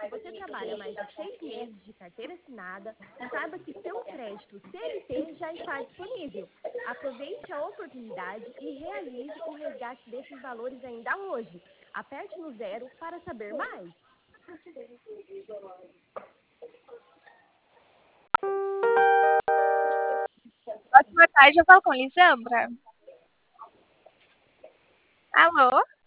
Se você trabalha mais de 6 meses de carteira assinada, saiba que seu crédito CLT já está disponível. Aproveite a oportunidade e realize o resgate desses valores ainda hoje. Aperte no 0 para saber mais. Boa tarde, eu falo com Lisandra. Alô?